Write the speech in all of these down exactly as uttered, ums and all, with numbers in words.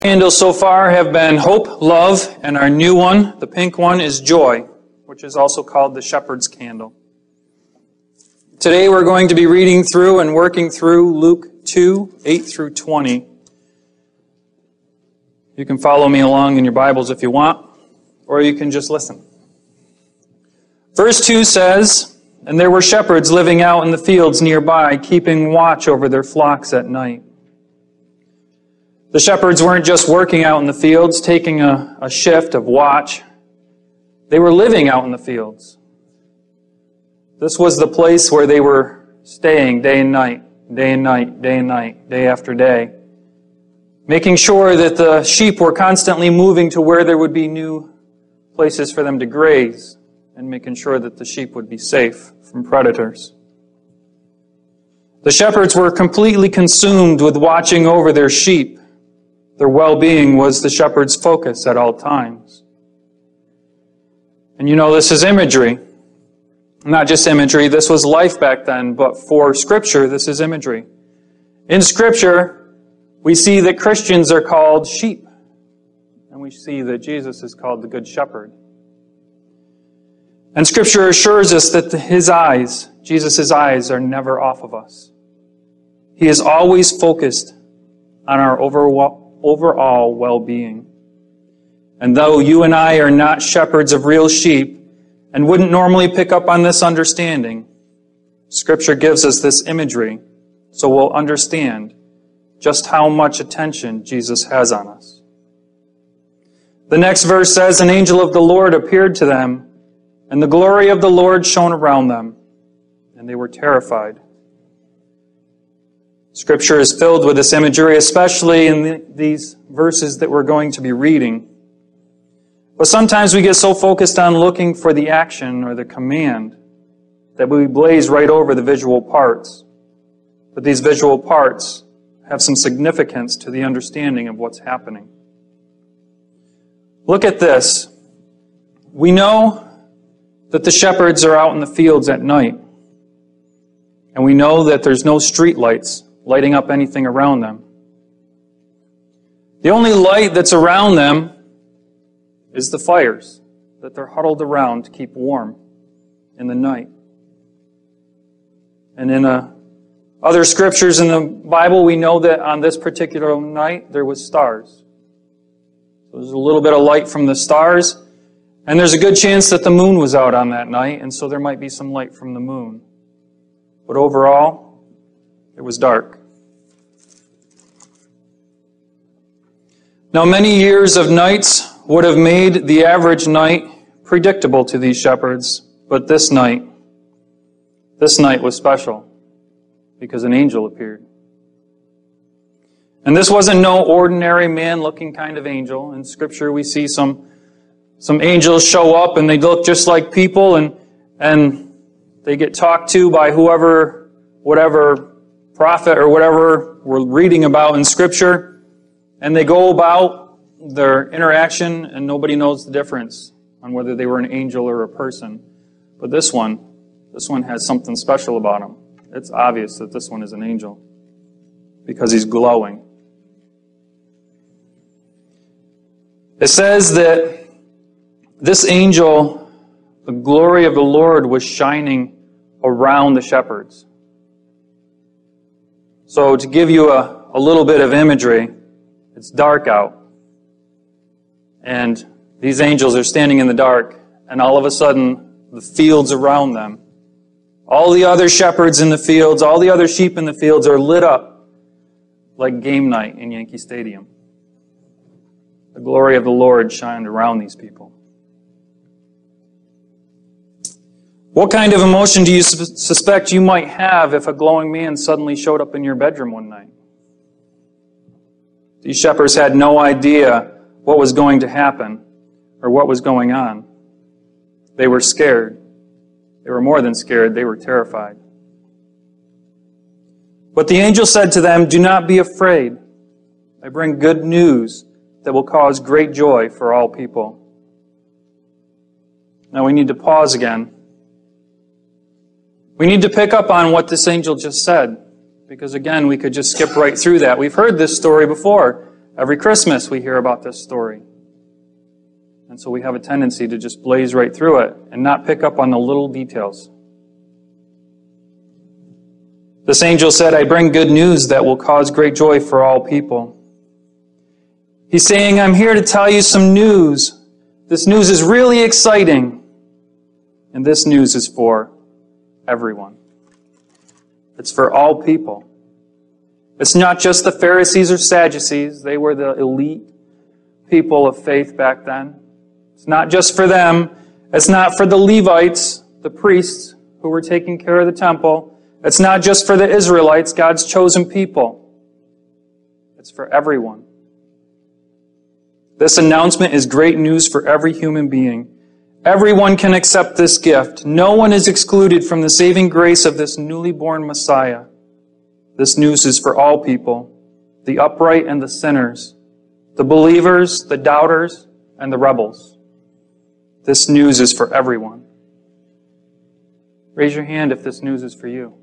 Candles so far have been hope, love, and our new one, the pink one, is joy, which is also called the shepherd's candle. Today we're going to be reading through and working through Luke two, eight through twenty. You can follow me along in your Bibles if you want, or you can just listen. Verse two says, "And there were shepherds living out in the fields nearby, keeping watch over their flocks at night." The shepherds weren't just working out in the fields, taking a, a shift of watch. They were living out in the fields. This was the place where they were staying day and night, day and night, day and night, day after day, making sure that the sheep were constantly moving to where there would be new places for them to graze, and making sure that the sheep would be safe from predators. The shepherds were completely consumed with watching over their sheep. Their well-being was the shepherd's focus at all times. And you know, this is imagery. Not just imagery, this was life back then, but for Scripture, this is imagery. In Scripture, we see that Christians are called sheep, and we see that Jesus is called the Good Shepherd. And Scripture assures us that His eyes, Jesus' eyes, are never off of us. He is always focused on our overall overall well-being. And though you and I are not shepherds of real sheep and wouldn't normally pick up on this understanding, Scripture gives us this imagery so we'll understand just how much attention Jesus has on us. The next verse says, "An angel of the Lord appeared to them, and the glory of the Lord shone around them, and they were terrified." Scripture is filled with this imagery, especially in the, these verses that we're going to be reading. But sometimes we get so focused on looking for the action or the command that we blaze right over the visual parts. But these visual parts have some significance to the understanding of what's happening. Look at this. We know that the shepherds are out in the fields at night. And we know that there's no street lights lighting up anything around them. The only light that's around them is the fires that they're huddled around to keep warm in the night. And in uh, other scriptures in the Bible, we know that on this particular night, there was stars. So there's a little bit of light from the stars, and there's a good chance that the moon was out on that night, and so there might be some light from the moon. But overall, it was dark. Now, many years of nights would have made the average night predictable to these shepherds, but this night, this night was special because an angel appeared. And this wasn't no ordinary man-looking kind of angel. In Scripture, we see some some angels show up and they look just like people, and and they get talked to by whoever, whatever prophet or whatever we're reading about in Scripture, and they go about their interaction and nobody knows the difference on whether they were an angel or a person. But this one, this one has something special about him. It's obvious that this one is an angel because he's glowing. It says that this angel, the glory of the Lord was shining around the shepherds. So to give you a, a little bit of imagery, it's dark out. And these angels are standing in the dark, and all of a sudden, the fields around them, all the other shepherds in the fields, all the other sheep in the fields are lit up like game night in Yankee Stadium. The glory of the Lord shined around these people. What kind of emotion do you su- suspect you might have if a glowing man suddenly showed up in your bedroom one night? These shepherds had no idea what was going to happen or what was going on. They were scared. They were more than scared. They were terrified. But the angel said to them, "Do not be afraid. I bring good news that will cause great joy for all people." Now we need to pause again. We need to pick up on what this angel just said, because again, we could just skip right through that. We've heard this story before. Every Christmas we hear about this story. And so we have a tendency to just blaze right through it and not pick up on the little details. This angel said, I bring good news that will cause great joy for all people. He's saying, I'm here to tell you some news. This news is really exciting. And this news is for everyone. It's for all people. It's not just the Pharisees or Sadducees. They were the elite people of faith back then. It's not just for them. It's not for the Levites, the priests who were taking care of the temple. It's not just for the Israelites, God's chosen people. It's for everyone. This announcement is great news for every human being. Everyone can accept this gift. No one is excluded from the saving grace of this newly born Messiah. This news is for all people, the upright and the sinners, the believers, the doubters, and the rebels. This news is for everyone. Raise your hand if this news is for you.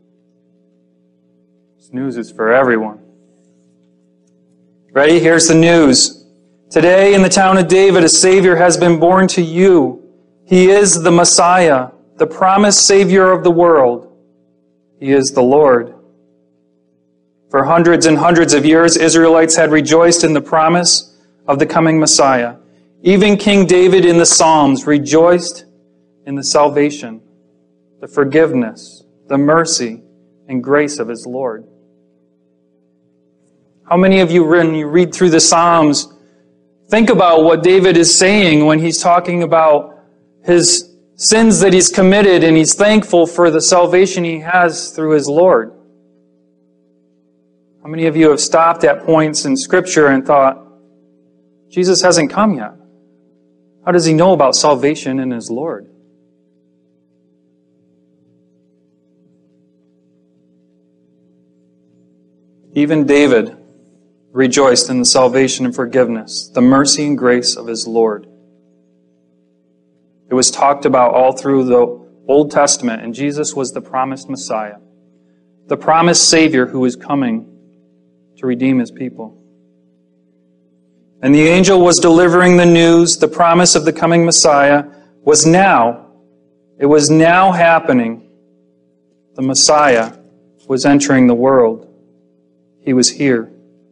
This news is for everyone. Ready? Here's the news. Today in the town of David, a Savior has been born to you. He is the Messiah, the promised Savior of the world. He is the Lord. For hundreds and hundreds of years, Israelites had rejoiced in the promise of the coming Messiah. Even King David in the Psalms rejoiced in the salvation, the forgiveness, the mercy, and grace of his Lord. How many of you, when you read through the Psalms, think about what David is saying when he's talking about his sins that he's committed and he's thankful for the salvation he has through his Lord? How many of you have stopped at points in Scripture and thought, Jesus hasn't come yet? How does he know about salvation in his Lord? Even David rejoiced in the salvation and forgiveness, the mercy and grace of his Lord. It was talked about all through the Old Testament, and Jesus was the promised Messiah, the promised Savior who is coming to redeem his people. And the angel was delivering the news. The promise of the coming Messiah was now. It was now happening. The Messiah was entering the world. He was here.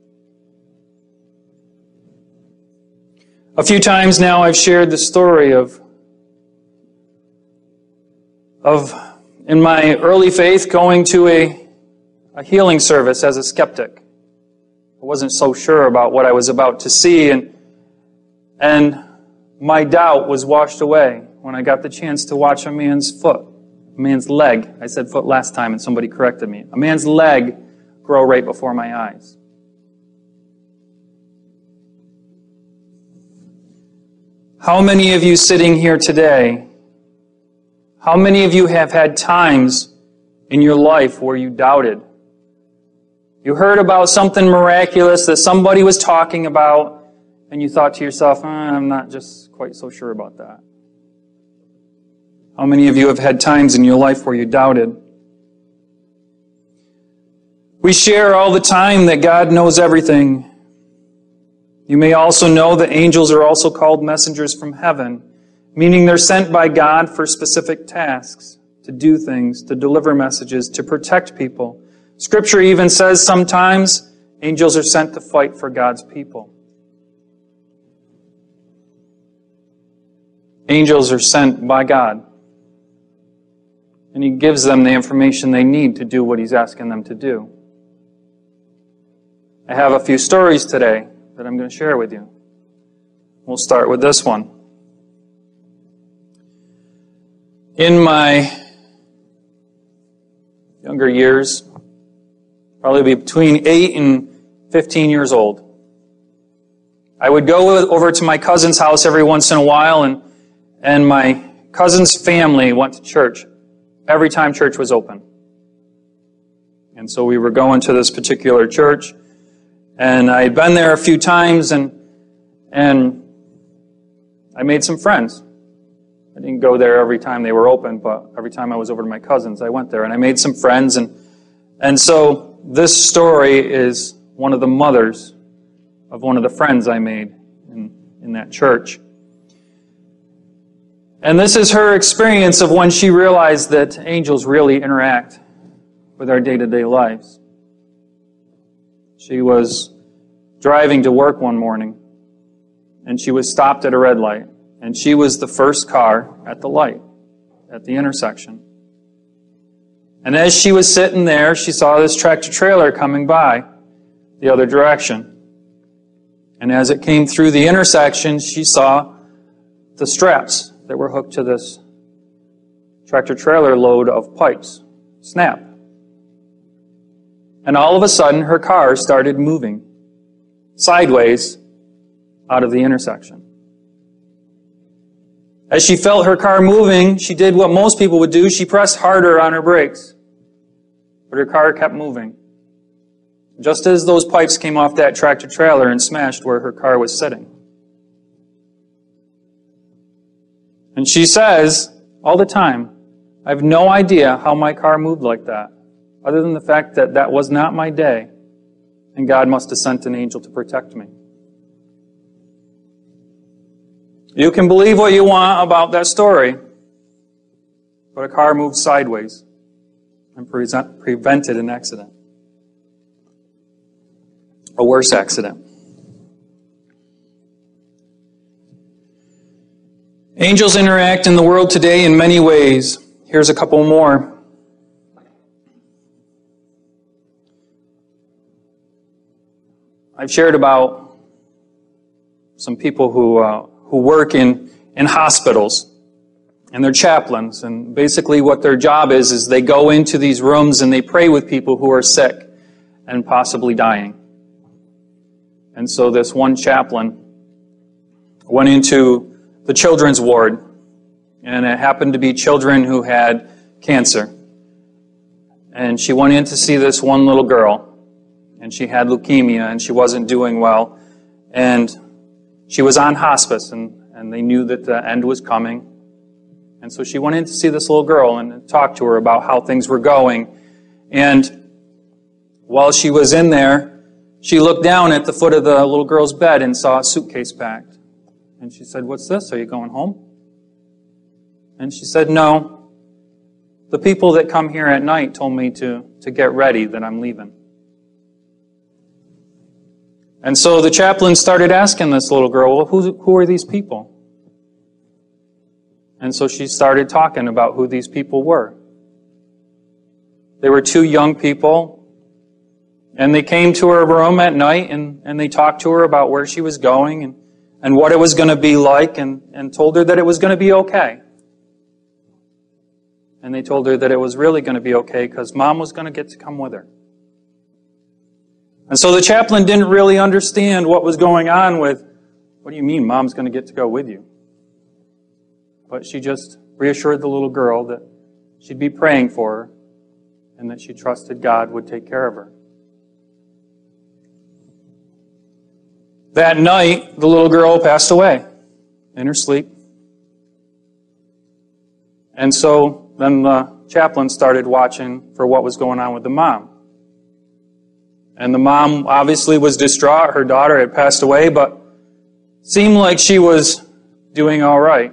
A few times now I've shared the story of, of in my early faith, going to a, a healing service as a skeptic. I wasn't so sure about what I was about to see, and, and my doubt was washed away when I got the chance to watch a man's foot, a man's leg. I said foot last time and somebody corrected me. A man's leg grow right before my eyes. How many of you sitting here today, how many of you have had times in your life where you doubted? You heard about something miraculous that somebody was talking about, and you thought to yourself, eh, I'm not just quite so sure about that. How many of you have had times in your life where you doubted? We share all the time that God knows everything. You may also know that angels are also called messengers from heaven, meaning they're sent by God for specific tasks, to do things, to deliver messages, to protect people. Scripture even says sometimes angels are sent to fight for God's people. Angels are sent by God, and He gives them the information they need to do what He's asking them to do. I have a few stories today that I'm going to share with you. We'll start with this one. In my younger years, probably between eight and fifteen years old, I would go over to my cousin's house every once in a while, and, and my cousin's family went to church every time church was open. And so we were going to this particular church, and I had been there a few times, and and I made some friends. I didn't go there every time they were open, but every time I was over to my cousin's, I went there, and I made some friends. And and so this story is one of the mothers of one of the friends I made in, in that church. And this is her experience of when she realized that angels really interact with our day-to-day lives. She was driving to work one morning, and she was stopped at a red light, and she was the first car at the light, at the intersection. And as she was sitting there, she saw this tractor-trailer coming by the other direction. And as it came through the intersection, she saw the straps that were hooked to this tractor-trailer load of pipes snap. And all of a sudden, her car started moving sideways out of the intersection. As she felt her car moving, she did what most people would do. She pressed harder on her brakes. But her car kept moving. Just as those pipes came off that tractor-trailer and smashed where her car was sitting. And she says, all the time, I have no idea how my car moved like that, other than the fact that that was not my day, and God must have sent an angel to protect me. You can believe what you want about that story, but a car moved sideways and pre- prevented an accident. A worse accident. Angels interact in the world today in many ways. Here's a couple more. I've shared about some people who uh, who work in, in hospitals, and they're chaplains, and basically what their job is is they go into these rooms and they pray with people who are sick and possibly dying. And so this one chaplain went into the children's ward, and it happened to be children who had cancer. And she went in to see this one little girl, and she had leukemia, and she wasn't doing well. And she was on hospice, and, and they knew that the end was coming. And so she went in to see this little girl and talked to her about how things were going. And while she was in there, she looked down at the foot of the little girl's bed and saw a suitcase packed. And she said, "What's this? Are you going home?" And she said, "No. The people that come here at night told me to, to get ready, that I'm leaving." And so the chaplain started asking this little girl, well, who, who are these people? And so she started talking about who these people were. They were two young people, and they came to her room at night, and, and they talked to her about where she was going, and and what it was going to be like, and, and told her that it was going to be okay. And they told her that it was really going to be okay because Mom was going to get to come with her. And so the chaplain didn't really understand what was going on with, what do you mean Mom's going to get to go with you? But she just reassured the little girl that she'd be praying for her and that she trusted God would take care of her. That night, the little girl passed away in her sleep. And so then the chaplain started watching for what was going on with the mom. And the mom obviously was distraught. Her daughter had passed away, but seemed like she was doing all right.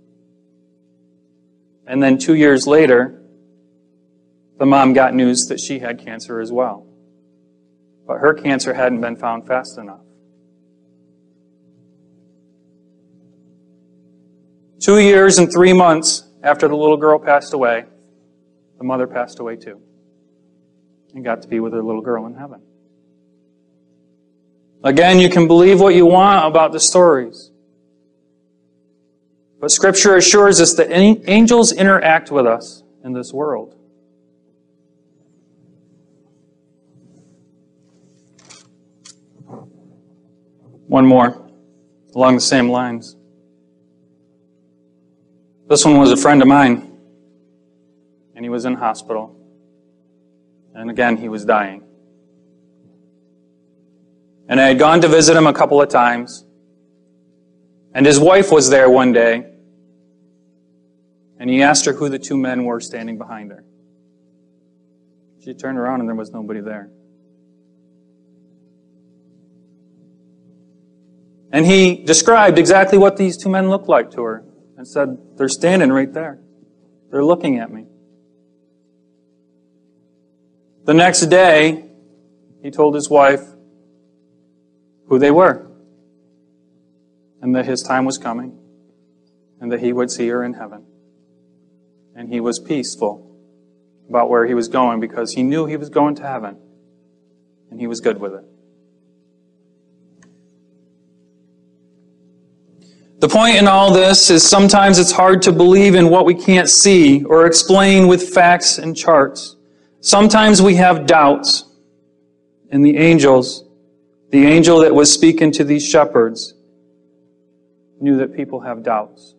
And then two years later, the mom got news that she had cancer as well. But her cancer hadn't been found fast enough. Two years and three months after the little girl passed away, the mother passed away too. And got to be with her little girl in heaven. Again, you can believe what you want about the stories. But Scripture assures us that angels interact with us in this world. One more, along the same lines. This one was a friend of mine, and he was in hospital. And again, he was dying. And I had gone to visit him a couple of times. And his wife was there one day. And he asked her who the two men were standing behind her. She turned around and there was nobody there. And he described exactly what these two men looked like to her and said, they're standing right there. They're looking at me. The next day, he told his wife who they were and that his time was coming and that he would see her in heaven. And he was peaceful about where he was going because he knew he was going to heaven and he was good with it. The point in all this is sometimes it's hard to believe in what we can't see or explain with facts and charts. Sometimes we have doubts. And the angels, the angel that was speaking to these shepherds, knew that people have doubts.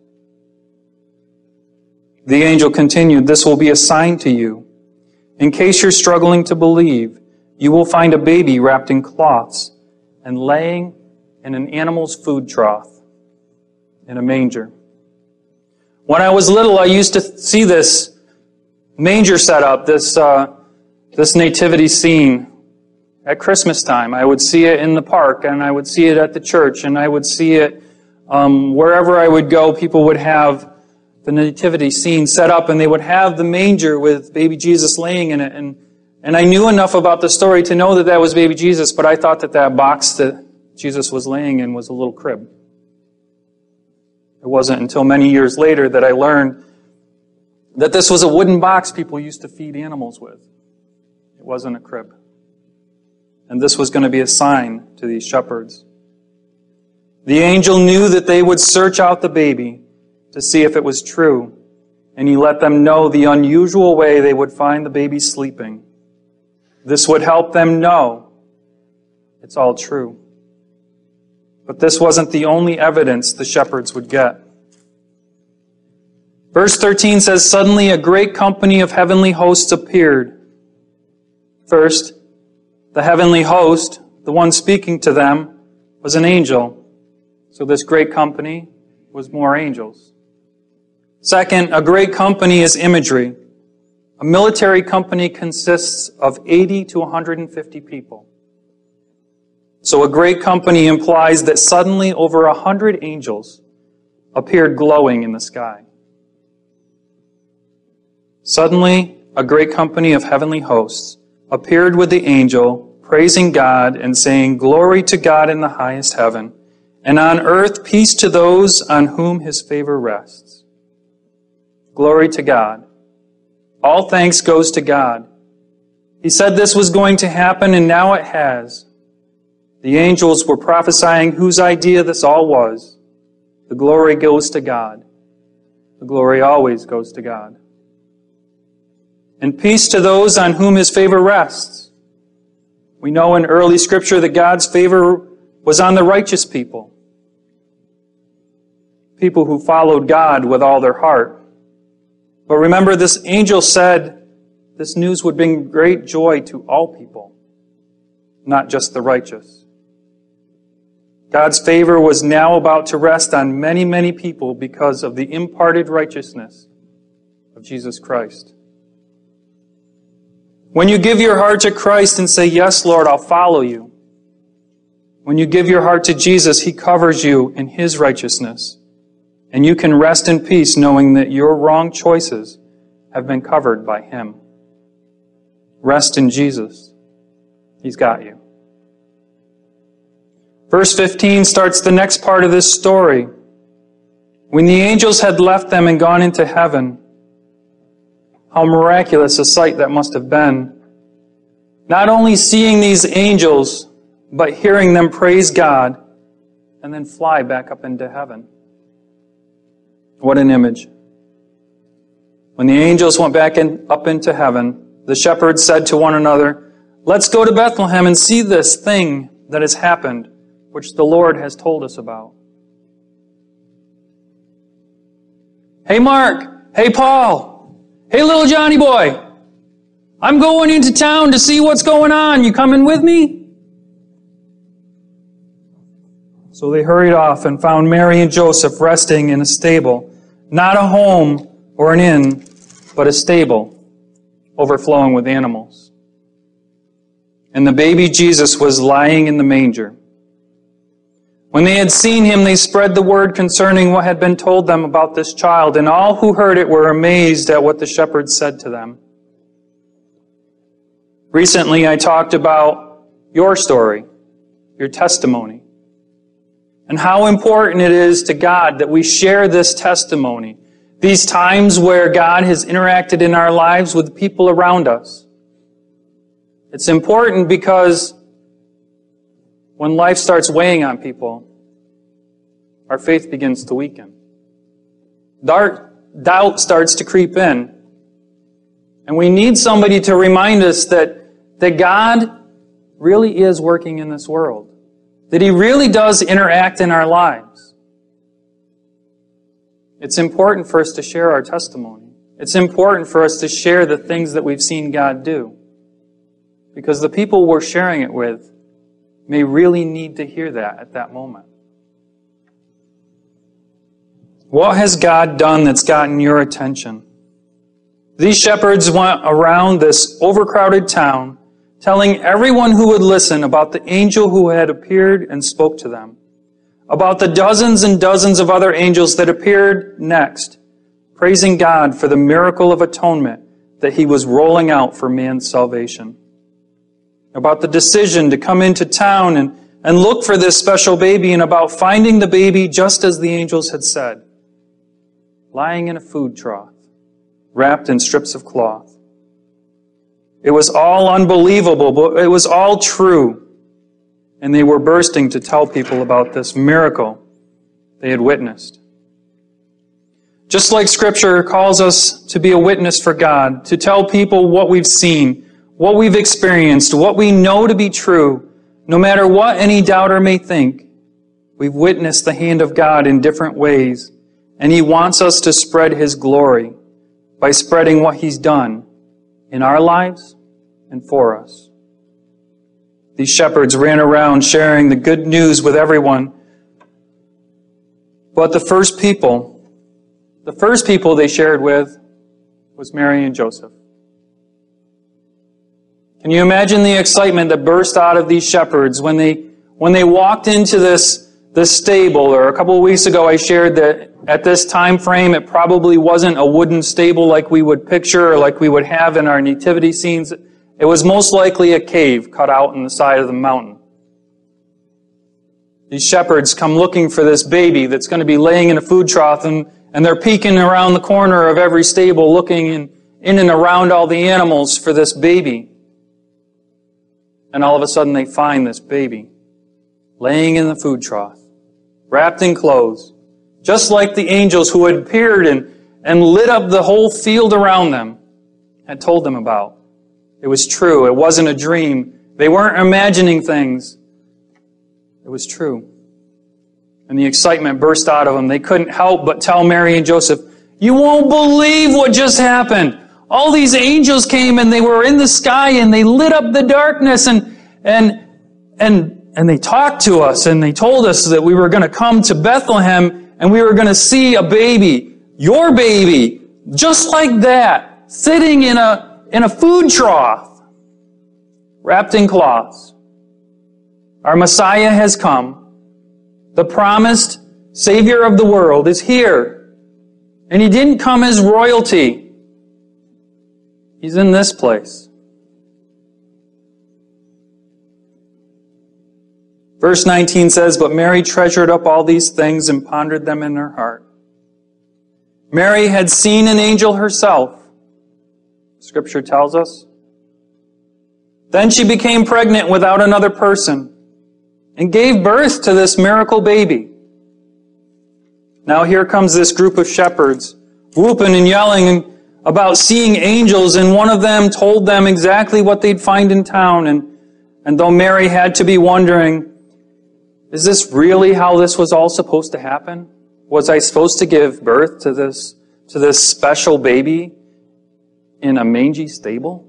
The angel continued, "This will be a sign to you. In case you're struggling to believe, you will find a baby wrapped in cloths and laying in an animal's food trough in a manger." When I was little, I used to see this manger setup, this uh, this nativity scene at Christmas time. I would see it in the park, and I would see it at the church, and I would see it um, wherever I would go. People would have the nativity scene set up, and they would have the manger with baby Jesus laying in it. And, and I knew enough about the story to know that that was baby Jesus, but I thought that that box that Jesus was laying in was a little crib. It wasn't until many years later that I learned that this was a wooden box people used to feed animals with. It wasn't a crib. And this was going to be a sign to these shepherds. The angel knew that they would search out the baby to see if it was true, and he let them know the unusual way they would find the baby sleeping. This would help them know it's all true. But this wasn't the only evidence the shepherds would get. Verse thirteen says, "Suddenly a great company of heavenly hosts appeared." First, the heavenly host, the one speaking to them, was an angel. So this great company was more angels. Second, a great company is imagery. A military company consists of eighty to one hundred fifty people. So a great company implies that suddenly over a hundred angels appeared glowing in the sky. Suddenly, a great company of heavenly hosts appeared with the angel, praising God and saying, "Glory to God in the highest heaven, and on earth peace to those on whom his favor rests." Glory to God. All thanks goes to God. He said this was going to happen, and now it has. The angels were prophesying whose idea this all was. The glory goes to God. The glory always goes to God. And peace to those on whom his favor rests. We know in early Scripture that God's favor was on the righteous people. People who followed God with all their heart. But remember, this angel said this news would bring great joy to all people, not just the righteous. God's favor was now about to rest on many, many people because of the imparted righteousness of Jesus Christ. When you give your heart to Christ and say, "Yes, Lord, I'll follow you." When you give your heart to Jesus, He covers you in His righteousness. And you can rest in peace knowing that your wrong choices have been covered by Him. Rest in Jesus. He's got you. Verse fifteen starts the next part of this story. When the angels had left them and gone into heaven, how miraculous a sight that must have been. Not only seeing these angels, but hearing them praise God and then fly back up into heaven. What an image. When the angels went back in, up into heaven, the shepherds said to one another, "Let's go to Bethlehem and see this thing that has happened, which the Lord has told us about." Hey Mark, hey Paul, hey little Johnny boy, I'm going into town to see what's going on. You coming with me? So they hurried off and found Mary and Joseph resting in a stable, not a home or an inn, but a stable, overflowing with animals. And the baby Jesus was lying in the manger. When they had seen him, they spread the word concerning what had been told them about this child, and all who heard it were amazed at what the shepherds said to them. Recently, I talked about your story, your testimony, and how important it is to God that we share this testimony, these times where God has interacted in our lives with people around us. It's important because when life starts weighing on people, our faith begins to weaken. Doubt starts to creep in. And we need somebody to remind us that, that God really is working in this world. That He really does interact in our lives. It's important for us to share our testimony. It's important for us to share the things that we've seen God do. Because the people we're sharing it with may really need to hear that at that moment. What has God done that's gotten your attention? These shepherds went around this overcrowded town, telling everyone who would listen about the angel who had appeared and spoke to them, about the dozens and dozens of other angels that appeared next, praising God for the miracle of atonement that He was rolling out for man's salvation, about the decision to come into town and, and look for this special baby, and about finding the baby just as the angels had said, lying in a food trough, wrapped in strips of cloth. It was all unbelievable, but it was all true. And they were bursting to tell people about this miracle they had witnessed. Just like Scripture calls us to be a witness for God, to tell people what we've seen, what we've experienced, what we know to be true, no matter what any doubter may think, we've witnessed the hand of God in different ways, and He wants us to spread His glory by spreading what He's done in our lives and for us. These shepherds ran around sharing the good news with everyone. But the first people, the first people they shared with was Mary and Joseph. Can you imagine the excitement that burst out of these shepherds when they when they walked into this, this stable? Or a couple of weeks ago I shared that at this time frame it probably wasn't a wooden stable like we would picture or like we would have in our nativity scenes. It was most likely a cave cut out in the side of the mountain. These shepherds come looking for this baby that's going to be laying in a food trough, and, and they're peeking around the corner of every stable looking in, in and around all the animals for this baby. And all of a sudden they find this baby laying in the food trough, wrapped in clothes, just like the angels who had appeared and, and lit up the whole field around them had told them about. It was true. It wasn't a dream. They weren't imagining things. It was true. And the excitement burst out of them. They couldn't help but tell Mary and Joseph, "You won't believe what just happened. All these angels came and they were in the sky and they lit up the darkness and and and and they talked to us and they told us that we were going to come to Bethlehem and we were going to see a baby, your baby, just like that, sitting in a in a food trough, wrapped in cloths. Our Messiah has come. The promised Savior of the world is here. And He didn't come as royalty. He's in this place." Verse nineteen says, "But Mary treasured up all these things and pondered them in her heart." Mary had seen an angel herself, Scripture tells us. Then she became pregnant without another person and gave birth to this miracle baby. Now here comes this group of shepherds, whooping and yelling about seeing angels, and one of them told them exactly what they'd find in town. And, and though Mary had to be wondering, is this really how this was all supposed to happen? Was I supposed to give birth to this, to this special baby in a mangy stable?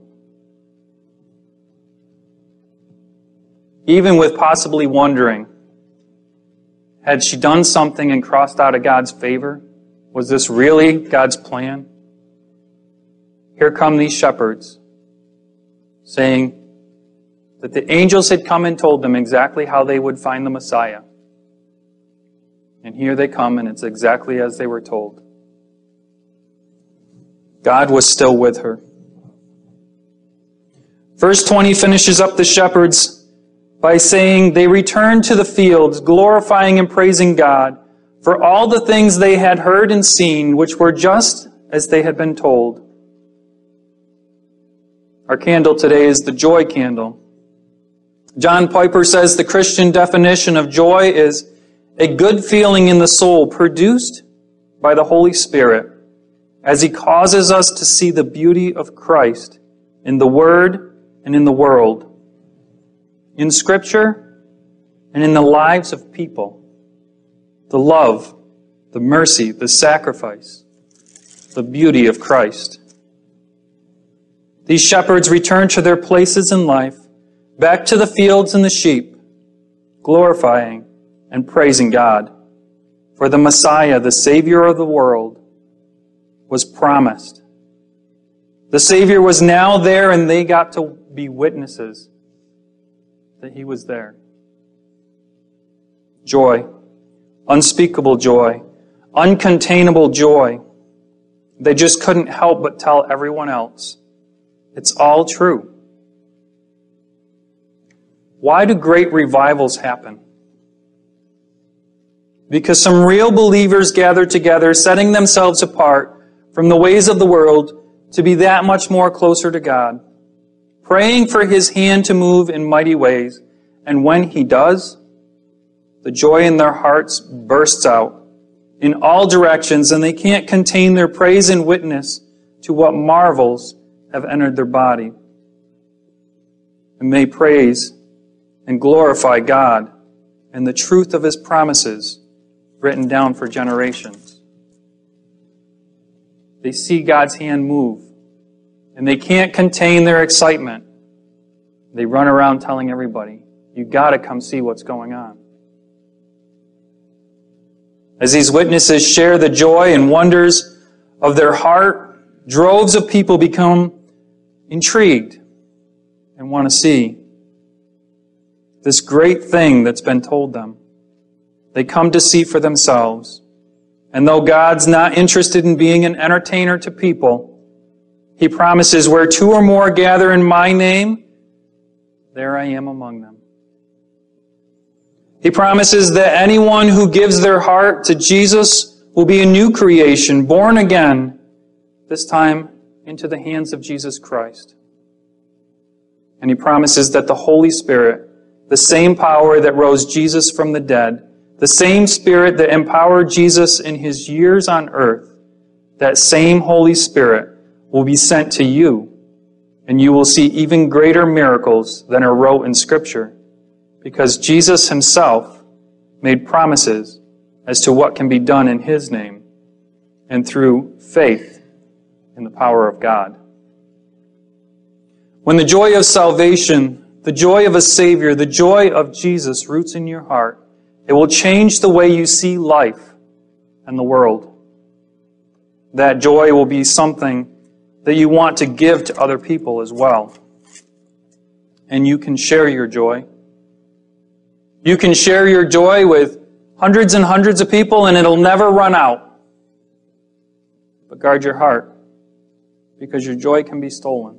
Even with possibly wondering, had she done something and crossed out of God's favor? Was this really God's plan? Here come these shepherds saying that the angels had come and told them exactly how they would find the Messiah. And here they come, and it's exactly as they were told. God was still with her. Verse twenty finishes up the shepherds by saying, they returned to the fields, glorifying and praising God for all the things they had heard and seen, which were just as they had been told. Our candle today is the joy candle. John Piper says the Christian definition of joy is a good feeling in the soul produced by the Holy Spirit as He causes us to see the beauty of Christ in the Word and in the world, in Scripture and in the lives of people. The love, the mercy, the sacrifice, the beauty of Christ. These shepherds returned to their places in life, back to the fields and the sheep, glorifying and praising God. For the Messiah, the Savior of the world, was promised. The Savior was now there, and they got to be witnesses that He was there. Joy, unspeakable joy, uncontainable joy. They just couldn't help but tell everyone else. It's all true. Why do great revivals happen? Because some real believers gather together, setting themselves apart from the ways of the world to be that much more closer to God, praying for His hand to move in mighty ways. And when He does, the joy in their hearts bursts out in all directions, and they can't contain their praise and witness to what marvels have entered their body. And they praise and glorify God and the truth of His promises written down for generations. They see God's hand move, and they can't contain their excitement. They run around telling everybody, you got to come see what's going on. As these witnesses share the joy and wonders of their heart, droves of people become intrigued and want to see this great thing that's been told them. They come to see for themselves. And though God's not interested in being an entertainer to people, He promises, where two or more gather in my name, there I am among them. He promises that anyone who gives their heart to Jesus will be a new creation, born again, this time into the hands of Jesus Christ. And He promises that the Holy Spirit, the same power that rose Jesus from the dead, the same Spirit that empowered Jesus in His years on earth, that same Holy Spirit will be sent to you, and you will see even greater miracles than are wrote in Scripture, because Jesus Himself made promises as to what can be done in His name and through faith in the power of God. When the joy of salvation, the joy of a Savior, the joy of Jesus roots in your heart, it will change the way you see life and the world. That joy will be something that you want to give to other people as well. And you can share your joy. You can share your joy with hundreds and hundreds of people, and it'll never run out. But guard your heart, because your joy can be stolen.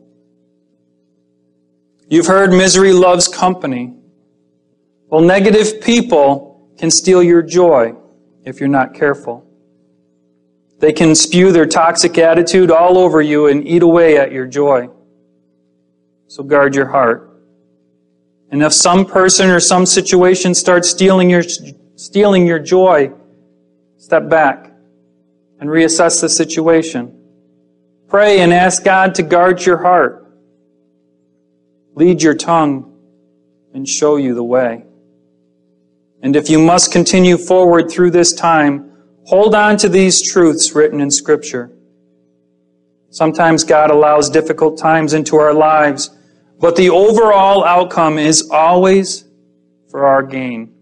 You've heard misery loves company. Well, negative people can steal your joy if you're not careful. They can spew their toxic attitude all over you and eat away at your joy. So guard your heart. And if some person or some situation starts stealing your stealing your joy, step back and reassess the situation. Pray and ask God to guard your heart. Lead your tongue and show you the way. And if you must continue forward through this time, hold on to these truths written in Scripture. Sometimes God allows difficult times into our lives, but the overall outcome is always for our gain.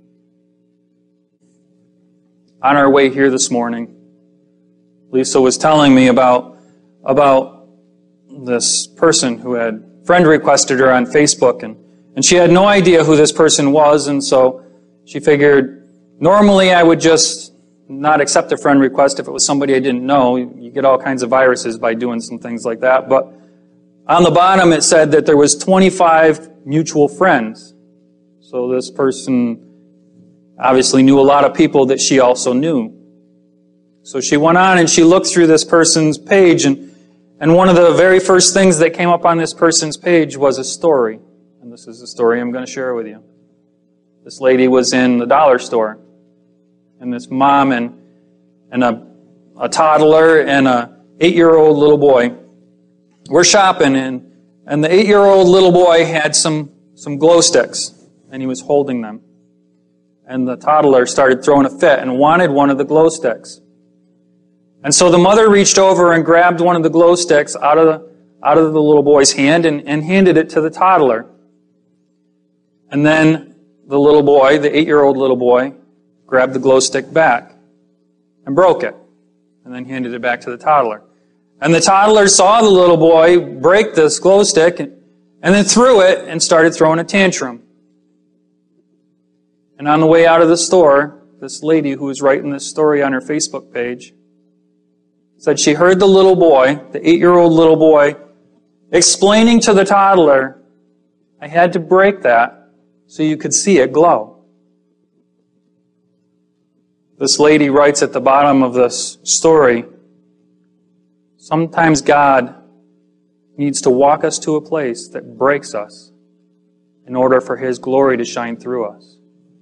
On our way here this morning, Lisa was telling me about, about this person who had friend requested her on Facebook, and, and she had no idea who this person was, and so she figured, normally I would just not accept a friend request if it was somebody I didn't know. You get all kinds of viruses by doing some things like that. But on the bottom it said that there was twenty-five mutual friends. So this person obviously knew a lot of people that she also knew. So she went on and she looked through this person's page, and, and one of the very first things that came up on this person's page was a story. And this is the story I'm going to share with you. This lady was in the dollar store, and this mom and, and a, a toddler and a eight-year-old little boy were shopping, and, and the eight-year-old little boy had some, some glow sticks, and he was holding them. And the toddler started throwing a fit and wanted one of the glow sticks. And so the mother reached over and grabbed one of the glow sticks out of the, out of the little boy's hand and, and handed it to the toddler. And then the little boy, the eight-year-old little boy, grabbed the glow stick back and broke it, and then handed it back to the toddler. And the toddler saw the little boy break this glow stick and, and then threw it and started throwing a tantrum. And on the way out of the store, this lady who was writing this story on her Facebook page said she heard the little boy, the eight-year-old little boy, explaining to the toddler, I had to break that so you could see it glow. This lady writes at the bottom of this story, sometimes God needs to walk us to a place that breaks us in order for His glory to shine through us.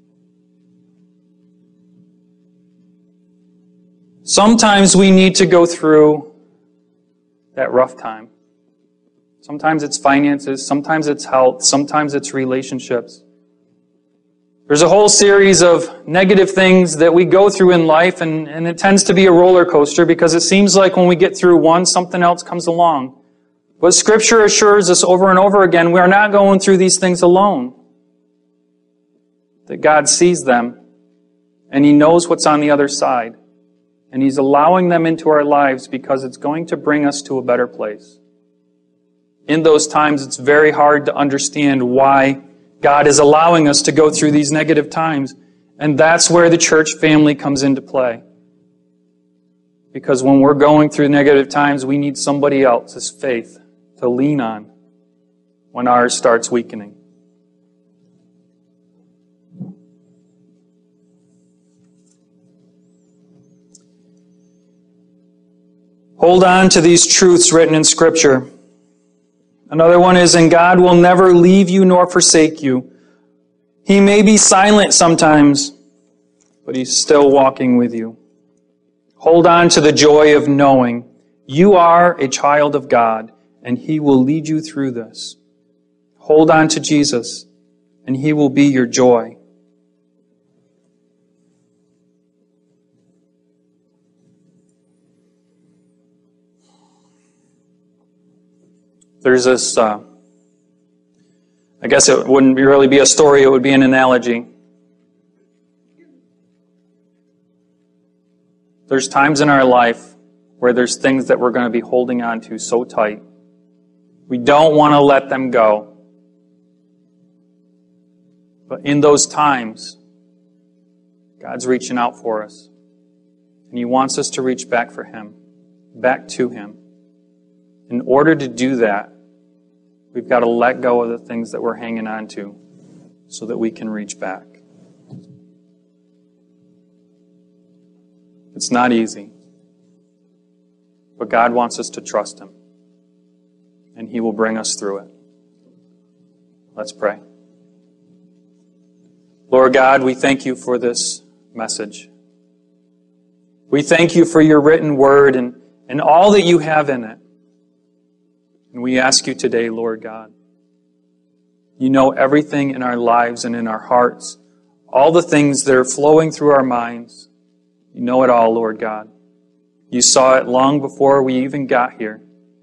Sometimes we need to go through that rough time. Sometimes it's finances, sometimes it's health, sometimes it's relationships. There's a whole series of negative things that we go through in life, and, and it tends to be a roller coaster because it seems like when we get through one, something else comes along. But Scripture assures us over and over again, we are not going through these things alone. That God sees them, and He knows what's on the other side. And He's allowing them into our lives because it's going to bring us to a better place. In those times, it's very hard to understand why God is allowing us to go through these negative times. And that's where the church family comes into play. Because when we're going through negative times, we need somebody else's faith to lean on when ours starts weakening. Hold on to these truths written in Scripture. Another one is, and God will never leave you nor forsake you. He may be silent sometimes, but He's still walking with you. Hold on to the joy of knowing you are a child of God, and He will lead you through this. Hold on to Jesus, and He will be your joy. There's this, uh, I guess it wouldn't really be a story, it would be an analogy. There's times in our life where there's things that we're going to be holding on to so tight. We don't want to let them go. But in those times, God's reaching out for us. And He wants us to reach back for Him, back to Him. In order to do that, we've got to let go of the things that we're hanging on to so that we can reach back. It's not easy, but God wants us to trust Him, and He will bring us through it. Let's pray. Lord God, we thank You for this message. We thank You for Your written word and, and all that You have in it. And we ask You today, Lord God, You know everything in our lives and in our hearts, all the things that are flowing through our minds. You know it all, Lord God. You saw it long before we even got here.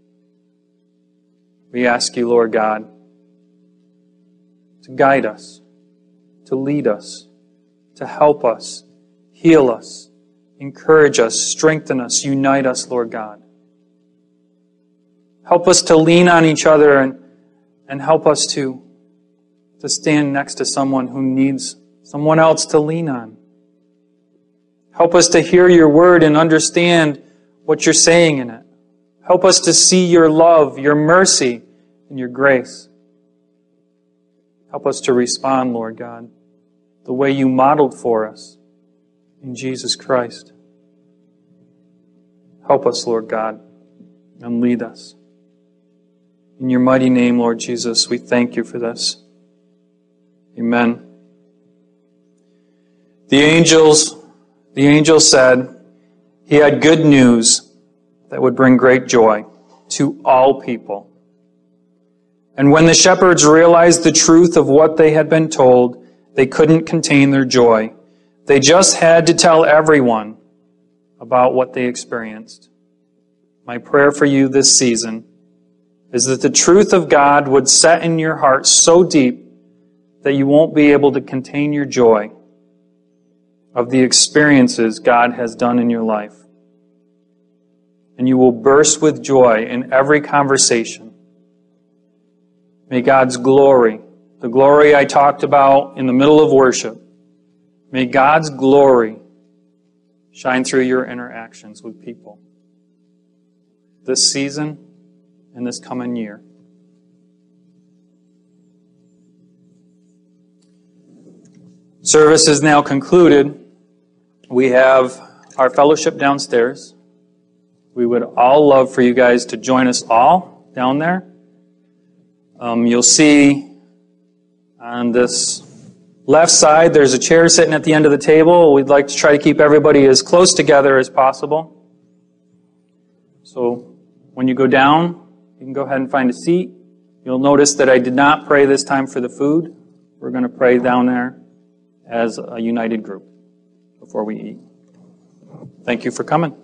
We ask You, Lord God, to guide us, to lead us, to help us, heal us, encourage us, strengthen us, unite us, Lord God. Help us to lean on each other and, and help us to, to stand next to someone who needs someone else to lean on. Help us to hear your word and understand what you're saying in it. Help us to see your love, your mercy, and your grace. Help us to respond, Lord God, the way you modeled for us in Jesus Christ. Help us, Lord God, and lead us. In your mighty name, Lord Jesus, we thank you for this. Amen. The angels, the angel said he had good news that would bring great joy to all people. And when the shepherds realized the truth of what they had been told, they couldn't contain their joy. They just had to tell everyone about what they experienced. My prayer for you this season is that the truth of God would set in your heart so deep that you won't be able to contain your joy of the experiences God has done in your life. And you will burst with joy in every conversation. May God's glory, the glory I talked about in the middle of worship, may God's glory shine through your interactions with people this season and this coming year. Service is now concluded. We have our fellowship downstairs. We would all love for you guys to join us all down there. Um, you'll see on this left side, there's a chair sitting at the end of the table. We'd like to try to keep everybody as close together as possible. So when you go down, you can go ahead and find a seat. You'll notice that I did not pray this time for the food. We're going to pray down there as a united group before we eat. Thank you for coming.